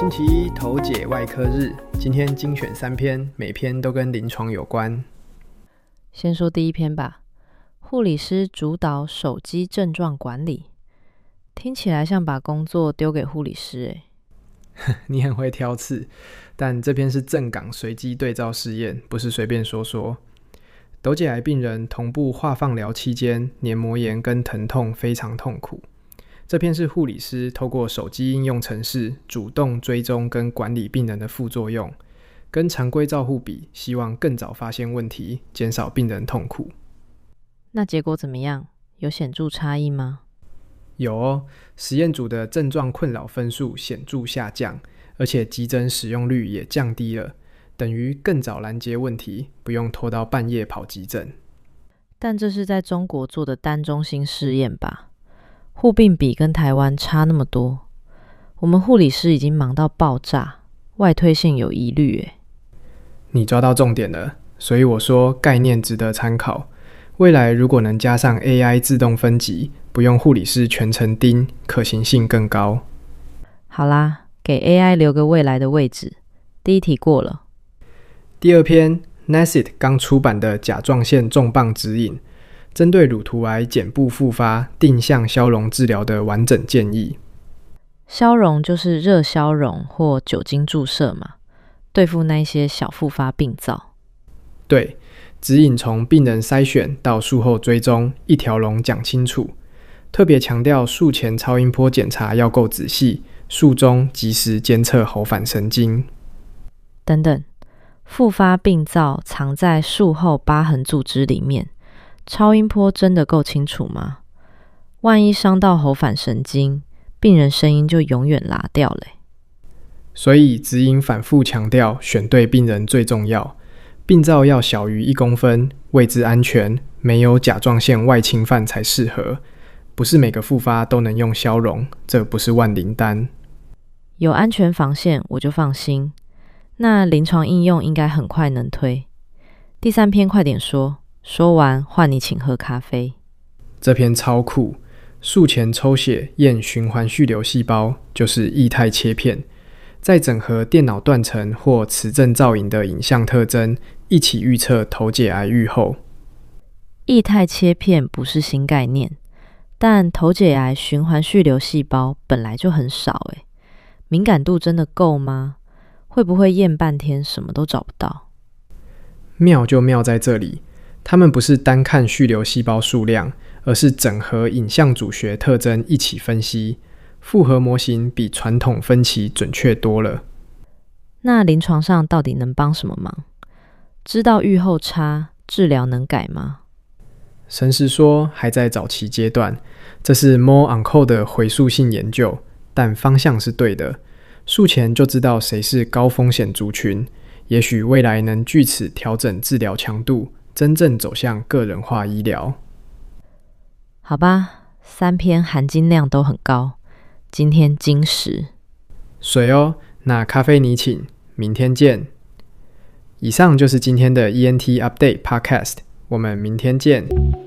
星期一头解外科日，今天精选3篇，每篇都跟临床有关。 先说第一篇吧，护理师主导手机症状管理，听起来像把工作丢给护理师耶。 你很会挑刺，但这篇是正港随机对照试验，不是随便说说。斗解癌病人同步化放疗期间，黏膜炎跟疼痛非常痛苦。这篇是护理师透过手机应用程式主动追踪跟管理病人的副作用，跟常规照护比，希望更早发现问题，减少病人痛苦。 那结果怎么样？有显著差异吗？ 有哦，实验组的症状困扰分数显著下降，而且急诊使用率也降低了，等于更早拦截问题，不用拖到半夜跑急诊。 但这是在中国做的单中心试验吧？护病比跟台湾差那么多，我们护理师已经忙到爆炸，外推性有疑虑耶。 你抓到重点了，所以我说概念值得参考。未来如果能加上 AI 自动分级，不用护理师全程盯，可行性更高。 好啦，给 AI 留个未来的位置。第一题过了。 第二篇 NACIT 刚出版的甲状腺重磅指引，针对乳突癌减部复发定向消融治疗的完整建议。 消融就是热消融或酒精注射嘛，对付那些小复发病灶。 对，指引从病人筛选到术后追踪，一条龙讲清楚。特别强调术前超音波检查要够仔细，术中及时监测喉返神经。 等等，复发病灶藏在术后疤痕组织里面，超音波真的够清楚吗？万一伤到喉返神经，病人声音就永远拉掉了。 所以指引反复强调选对病人最重要，病灶要小于1公分，位置安全，没有甲状腺外侵犯才适合。不是每个复发都能用消融，这不是万灵丹。 有安全防线我就放心，那临床应用应该很快能推。第3篇快点说，说完换你请喝咖啡。 这篇超酷，术前抽血验循环序流细胞，就是液态切片，再整合电脑断层或磁振造影的影像特征，一起预测头解癌预后。 液态切片不是新概念，但头解癌循环序流细胞本来就很少耶，敏感度真的够吗？会不会验半天什么都找不到？ 妙就妙在这里，他们不是单看序流细胞数量，而是整合影像组学特征一起分析，复合模型比传统分期准确多了。 那临床上到底能帮什么忙？知道预后差，治疗能改吗？ 诚实说，还在早期阶段，这是 More Onco 的回溯性研究，但方向是对的。术前就知道谁是高风险族群，也许未来能据此调整治疗强度，真正走向个人化医疗。 好吧，3篇含金量都很高，今天精实。 水哦，那咖啡你请，明天见。以上就是今天的 ENT Update Podcast， 我们明天见。